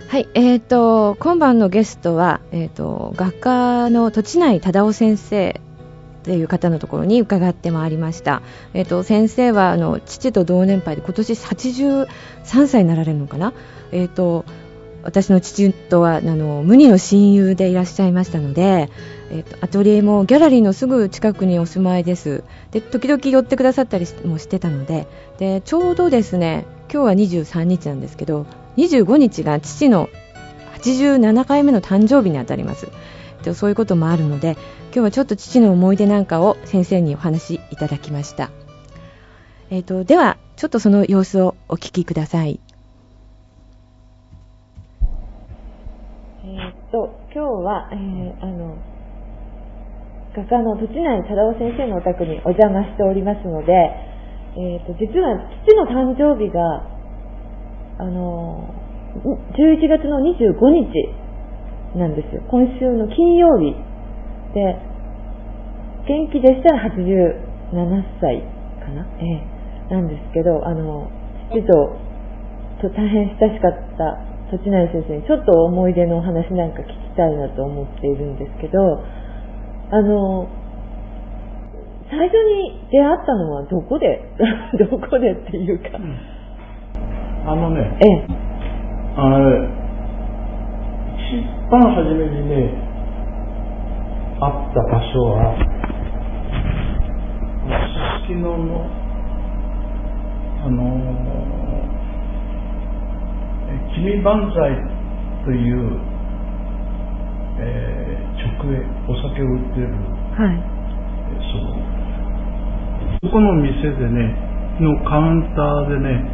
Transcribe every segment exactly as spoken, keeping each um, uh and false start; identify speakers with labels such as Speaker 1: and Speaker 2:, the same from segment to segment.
Speaker 1: はい、えーと、今晩のゲストは、えーと、画家の土地内忠夫先生という方のところに伺ってまいりました。えーと、先生はあの父と同年配で今年はちじゅうさんさいになられるのかな。えーと、私の父とはあの無二の親友でいらっしゃいましたので、えーと、アトリエもギャラリーのすぐ近くにお住まいです。で、時々寄ってくださったりもしてたので、でちょうどですね、今日はにじゅうさんにちなんですけど、にじゅうごにちが父のはちじゅうななかいめの誕生日にあたります。でそういうこともあるので、今日はちょっと父の思い出なんかを先生にお話しいただきました。えーと、ではちょっとその様子をお聞きください。えーと、今日は、えー、あの画家の土地内忠夫先生のお宅にお邪魔しておりますので、えーと、実は父の誕生日があのじゅういちがつのにじゅうごにちなんですよ。今週の金曜日で、元気でしたらはちじゅうななさいかな、ええ、なんですけど、あの父とと大変親しかった土地内先生にちょっと思い出のお話なんか聞きたいなと思っているんですけど、あの最初に出会ったのはどこでどこでっていうか、うん、
Speaker 2: あのね、
Speaker 1: ええ、
Speaker 2: あの一番初めにね会った場所はすすきののあの君万歳という、えー、直営お酒を売っている、
Speaker 1: はい、
Speaker 2: そのそこの店でねのカウンターでね、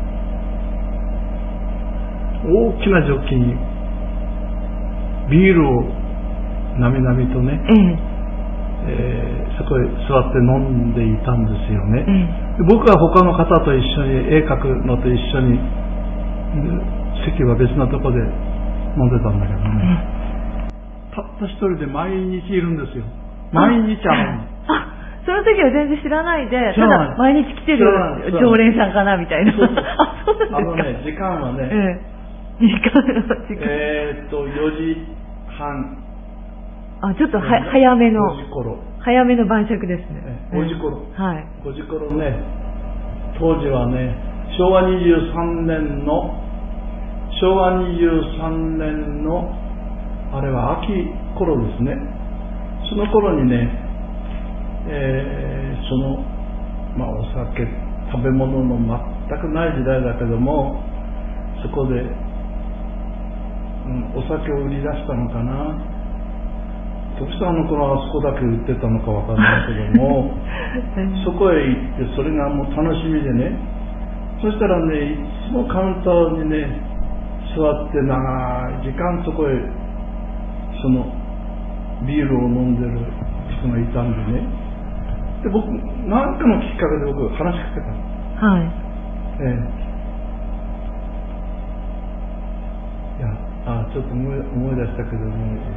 Speaker 2: 大きなジョッキにビールをなみなみとね、えええー、そこへ座って飲んでいたんですよね、ええ、僕は他の方と一緒に絵描くのと一緒に席は別なところで飲んでたんだけどね、ええ、たった一人で毎日いるんですよ。毎日会うの。
Speaker 1: あ、その時は全然知らないで、ただ毎日来てる常連さんかなみたいな。
Speaker 2: そうそうあ、そうなんですか。あのね、時間はね、え
Speaker 1: え、時間時間
Speaker 2: えー、っとよじはん、
Speaker 1: あ、ちょっとは早めの
Speaker 2: ごじ頃、
Speaker 1: 早めの晩酌ですね。
Speaker 2: ごじ頃、
Speaker 1: はい、
Speaker 2: ごじ頃ね、当時はね、しょうわにじゅうさんねんの昭和にじゅうさんねんのあれは秋頃ですね。その頃にね、えー、その、まあ、お酒食べ物の全くない時代だけども、そこで、うん、お酒を売り出したのかな。どうしてあの頃あそこだけ売ってたのかわからないけどもそこへ行ってそれがもう楽しみでね、そしたらね、いつもカウンターにね座って長い時間そこへそのビールを飲んでる人がいたんでね、で僕何かのきっかけで僕話しかけた。はい。ええ。いや、あ、ちょっと思い、思い出したけども、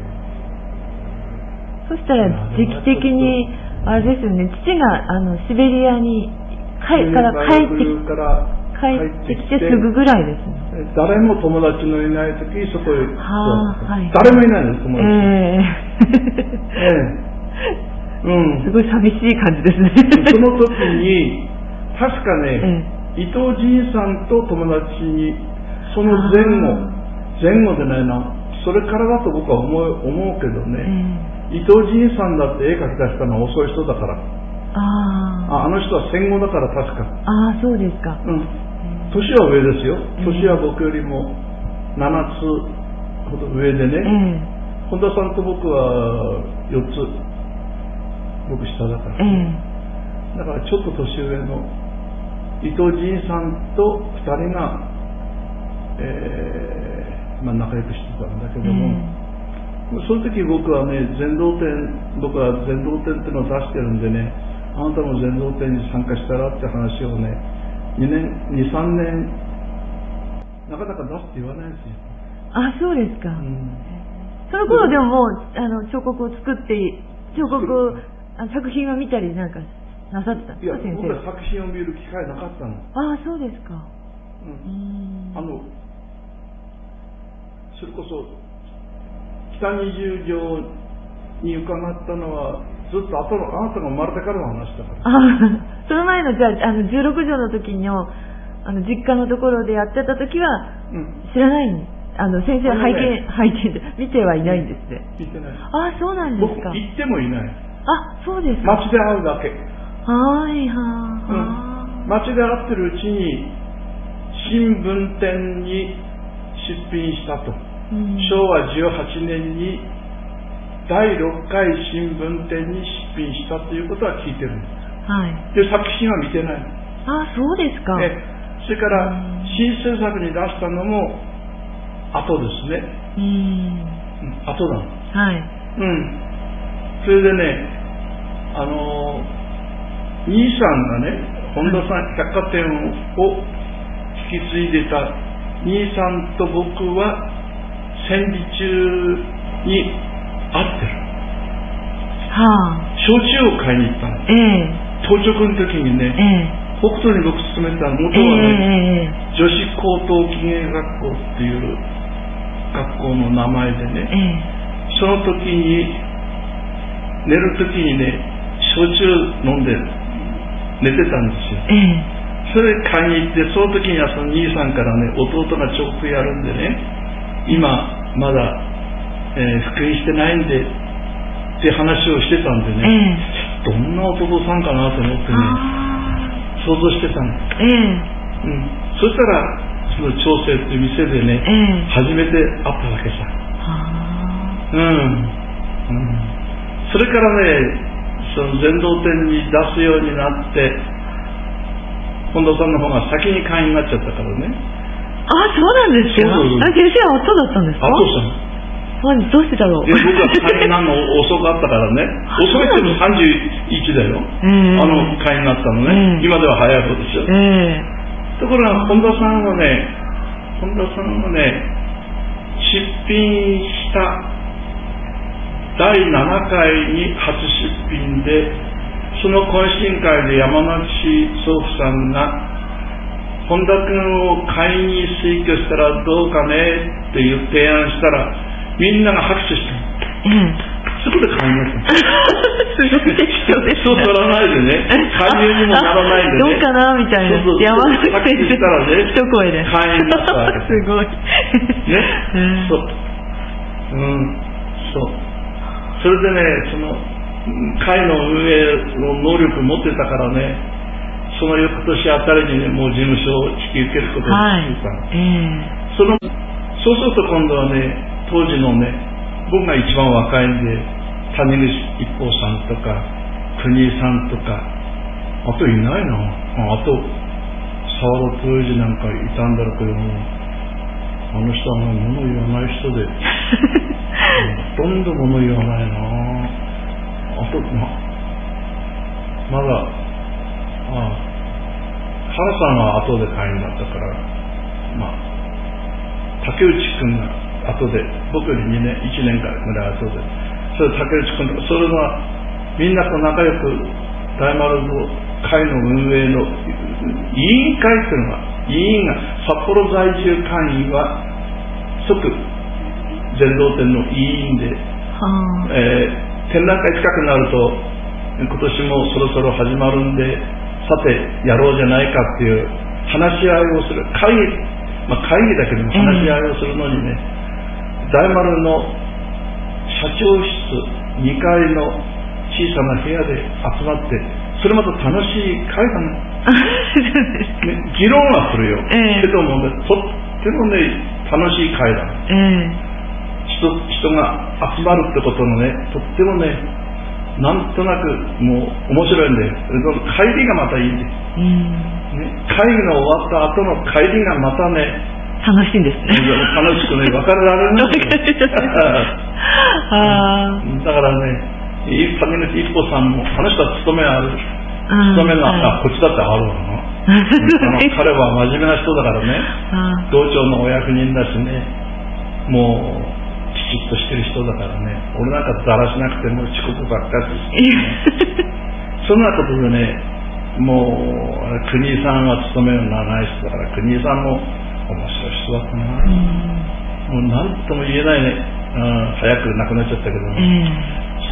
Speaker 1: そしたら時期的にあれですよね、父があのシベリアに帰から帰ってき
Speaker 2: から
Speaker 1: 帰ってきてすぐぐらいですね。
Speaker 2: 誰も友達のいない時そこへ、
Speaker 1: はあ、はい、
Speaker 2: 誰もいないんです友達。
Speaker 1: え
Speaker 2: ええ、うん、
Speaker 1: すごい寂しい感じですね。
Speaker 2: その時に確かね、ええ、伊藤仁さんと友達にその前後前後でないな、それからだと僕は思う、思うけどね、ええ、伊藤仁さんだって絵描き出したのは遅い人だから、ああ、あの人は戦後だから確か。
Speaker 1: ああ、そうですか。
Speaker 2: うん。年は上ですよ。年は僕よりもななつほど上でね、えー、本田さんと僕はよっつ僕下だから、えー、だからちょっと年上の伊藤仁さんとふたりが、えーまあ、仲良くしてたんだけども、えー、その時僕はね、全道展、僕は全道展っていうのを出してるんでね、あなたも全道展に参加したらって話をね、にねん、に、さんねんなかなか出すって言わないんですよ。
Speaker 1: あ、そうですか。うん、その頃でももうあの彫刻を作って彫刻あ作品を見たりなんかなさってたんですか、先生。
Speaker 2: いや、僕は作品を見る機会なかったの。
Speaker 1: ああ、そうですか。
Speaker 2: うん、あのそれこそ北二十条に伺ったのはずっと後のあなたが生まれてからの話だから。
Speaker 1: あその前のじゃあ、あのじゅうろく条の時のあの実家のところでやってた時は、うん、知らないんあの先生は拝見、ね、拝見で見てはいないんですね。
Speaker 2: 見てない。
Speaker 1: ああそうなんですか。
Speaker 2: 僕行ってもいない。
Speaker 1: あそうですか。
Speaker 2: 街で会うだけ。
Speaker 1: はいは
Speaker 2: い、うん。街で会ってるうちに新聞店に出品したと、うん、しょうわじゅうはちねんにだいろっかい新聞店に出品したということは聞いてるんです、はい、で作品は見てない。
Speaker 1: あそうですか、
Speaker 2: ね、それから新制作に出したのも後ですね。うん、後だ。はい。うん。それでね、あのー、兄さんがね、本田さん、百貨店を引き継いでた兄さんと僕は戦時中に会ってる。はあ。焼酎を買いに行ったの。ええ。当直の時にね、ええ、北斗に僕勤めた元はね、ええ、女子高等技芸学校っていう学校の名前でね、ええ、その時に寝る時にね、焼酎飲んで寝てたんですよ。ええ、それで買いに行って、その時にはその兄さんからね、弟が彫刻やるんでね、今まだ、えー、復員してないんでって話をしてたんでね、ええ、どんな弟さんかなと思ってね、想像してたんです。ええ、うん、そしたらその長生っていう店でね、ええ、初めて会ったわけさ。うん、うん、それからね、その禅道店に出すようになって本田さんの方が先に会員になっちゃったからね。
Speaker 1: あ、そうなんですか。あ、先生は後だったんですか。
Speaker 2: 後さん。
Speaker 1: どうしてだろう。
Speaker 2: 僕は会員になるの遅かったからね。遅いってもさんじゅういちだよ。えー、あの会員になったのね。えー、今では早い方ですよ。えー、ところが本田さんはね、本田さんはね、出品しただいななかいに初出品で、その懇親会で山梨市総府さんが本田君を会員に推挙したらどうかねっていう提案したら、みんなが拍手した。うん。そこで会員になった。すごい適当ですね。そう取らないでね、会員にもならないでね。
Speaker 1: どうかなみたいな。そうそう、山梨先生したらね、一声で
Speaker 2: 会員になったわけです。
Speaker 1: すごい。ね。
Speaker 2: うん、そう。うん、そう。それでね、その会の運営の能力を持ってたからね、その翌年あたりにね、もう事務所を引き受けることにしたの。はい、えー、そのそうすると今度はね、当時のね、僕が一番若いんで、谷口一方さんとか国井さんとか、あといないな、あと沢田豊二なんかいたんだろうけども、あの人はもう物言わない人でほとんど物言わないな。あとままだあ原さんは後で会員になったから、まあ竹内君が後で、僕よりにねんいちねんかんぐらい後で、それ竹内君とか、それはみんなと仲良く大丸の会の運営の委員会というのが、委員が札幌在住会員は即禅道店の委員で、はあ、えー、展覧会近くなると今年もそろそろ始まるんで、さてやろうじゃないかっていう話し合いをする会議、まあ、会議だけども話し合いをするのにね、うん、大丸の社長室にかいの小さな部屋で集まって、それまた楽しい会だね。ね、議論はするよ、えー、けどもね、とってもね楽しい会だね、えー、人, 人が集まるってことのね、とってもね、なんとなくもう面白いんで、帰りがまたいいんです、うんね、会議の終わった後の帰りがまたね
Speaker 1: 楽しいんですね。
Speaker 2: 楽しくね、別れられるんですよ。あだからね、谷口一歩さんも、あの人は勤めある、勤めの、はい、あこっちだってあるわな。あの彼は真面目な人だからね、道長のお役人だしね、もうきちっとしてる人だからね、俺なんかだらしなくてもう遅刻ばっかりして、ね、そんなことでね、もう国井さんは勤めの長い人だから、国井さんも面白い人だったな、うん、もうなんとも言えないね、うん、早く亡くなっちゃったけどね、